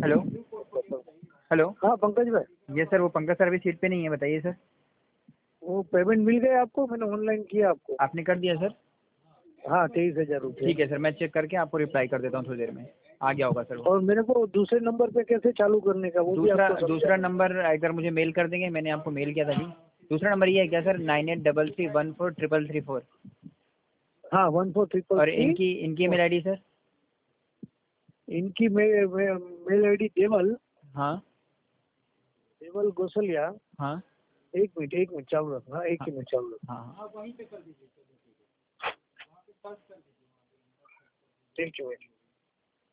Hello hello. हाँ पंकज भाई। ये सर वो पंकज सर अभी सीट पे नहीं है, बताइए सर। वो पेमेंट मिल गया आपको? मैंने ऑनलाइन किया आपको। आपने कर दिया सर? हाँ 23,000 रुपये। ठीक है सर, मैं चेक करके आपको रिप्लाई कर देता हूँ थोड़ी देर में, आ गया होगा सर वो। और मेरे को दूसरे नंबर पे कैसे चालू करने का वो भी दूसरा आपको दूसरा समझा। नंबर अगर मुझे मेल कर देंगे, मैंने आपको मेल किया था अभी। दूसरा नंबर ये है क्या सर? 9833143334। हाँ 1433। और इनकी इनकी मेल आईडी सर? इनकी मेल आईडी देवल हाँ देवल गोसलिया। हाँ एक मिनट चालू रखना, एक हाँ ही मिनट चालू रखना। हाँ। Thank you.